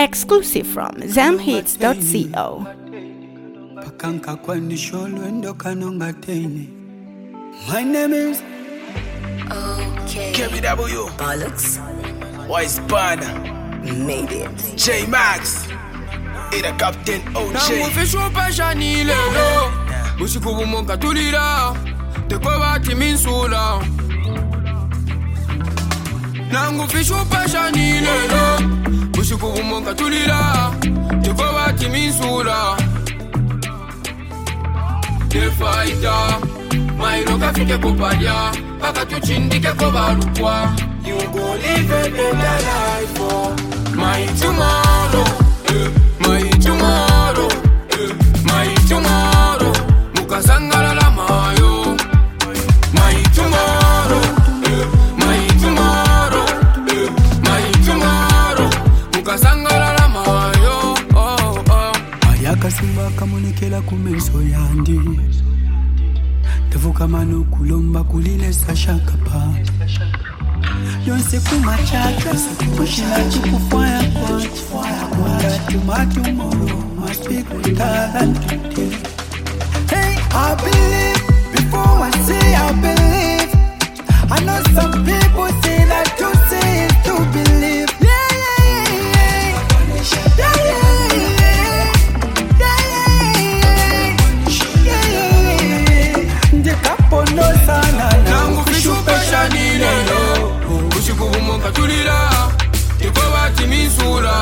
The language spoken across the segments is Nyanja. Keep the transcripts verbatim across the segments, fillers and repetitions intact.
Exclusive from zamhits dot co. My name is Okay. K B W. Bollocks. Wise Banner. Made it. J Max. Ida Captain O J. Nangufisho pashani lelo Bushikubu monka tulira Tekoba timinsula Nangufisho pashani lelo Bushikubu monka tulira Tekoba timinsula The fighter Mairo kafike kopadia Paka tuchindike kobalukwa You go live a better life for my tomorrow. My tomorrow, my tomorrow, Mukasangala la mayo. My tomorrow, my tomorrow, my tomorrow, Mukasangala la mayo. Oh oh. Ayaka simba kamunekela kumeso yandi. Tevuka manu kulomba kulile sashaka pa. Yonse kumachaka kushina chikufaya kwa Wanda tomorrow must be greater than today. Hey, I believe before I say I believe. I know some people say that to say is to believe. Yeah, yeah, yeah, yeah, yeah, yeah, yeah. The couple no sana Nangu fishu peshani lelo Bushikubu monka tulira Tekoba timinsula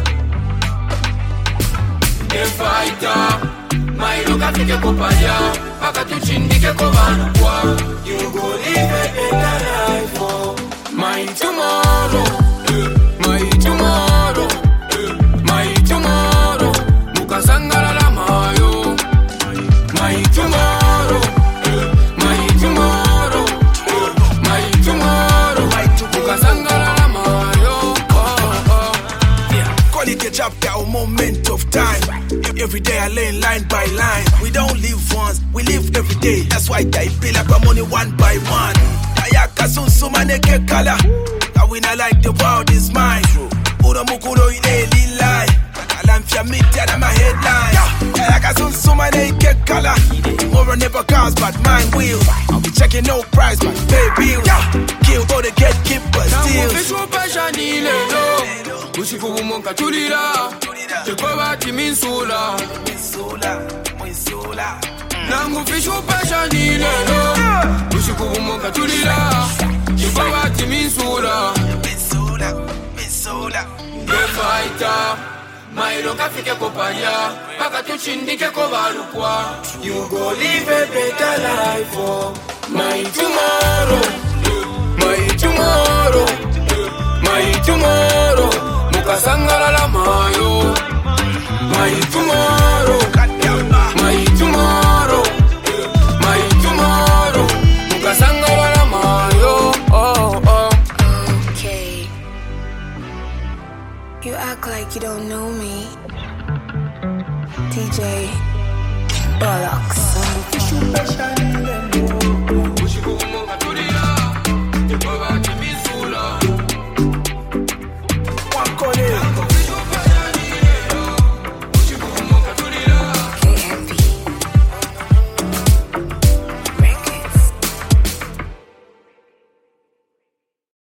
The fighter Mairo kafike kopadia Paka tuchindike kobalukwa You go live a better life for my tomorrow. My tomorrow, my tomorrow, Mukasangala la mayo. My tomorrow, my tomorrow, my tomorrow, Mukasangala la mayo. Oh, oh. Yeah. Call it a chapter or moment of time. Every day I lay line by line. We don't live once, we live every day. That's why I pay like my money one by one. Ayaka sun sumaneke kala. I win I like the world is mine. Uro mukuro ile lilai. Alamfia miti and my headline. Ayaka sun sumaneke kala. More never cars but mine will. I'll be checking no price but pay bills. Kill all the gatekeepers still. Nangufishu peshani lelo Bushikubu monka tulira Tekoba timinsula Nangufishu peshani lelo Bushikubu monka tulira Tekoba timinsula The fighter Mairo kafike kopanya Paka tuchindike kobalukwa You go live a better life for my tomorrow. My tomorrow, my tomorrow, Mukasangala la mayo. My tomorrow, my tomorrow, my tomorrow, Mukasangala la mayo. Oh oh. Okay. You act like you don't know me. D J Bollocks. Bushikubu monka